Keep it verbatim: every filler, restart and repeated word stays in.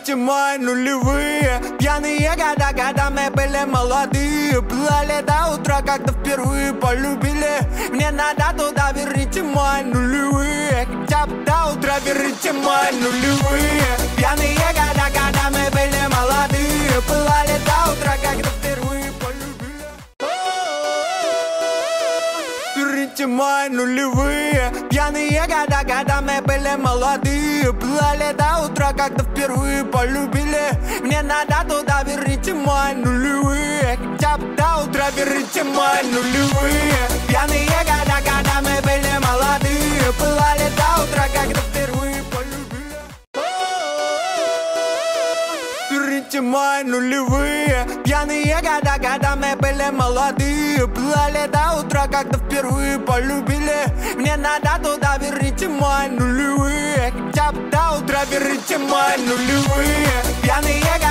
Верните мои нулевые пьяные года, когда мы были молодые. Плыли до утра, когда впервые полюбили. Мне надо туда, верните мои нулевые. Хотя бы до утра, верните мои нулевые пьяные года, когда мы были молодые. Плыли до утра, когда впервые полюбили. Верните мои нулевые пьяные года, когда мы были молодые. Плыли до утра, когда впервые полюбили. Мне надо туда, верните мои нулевые. Хотя бы до утра, верните мои нулевые пьяные года, когда мы были молодые. Плыли до утра, когда впервые полюбили. Верните мои нулевые пьяные года, когда мы были молодые. Плыли до утра, когда впервые полюбили. Мне надо туда, верните мои нулевые. Хотя бы до утра, верните мои нулевые пьяные года.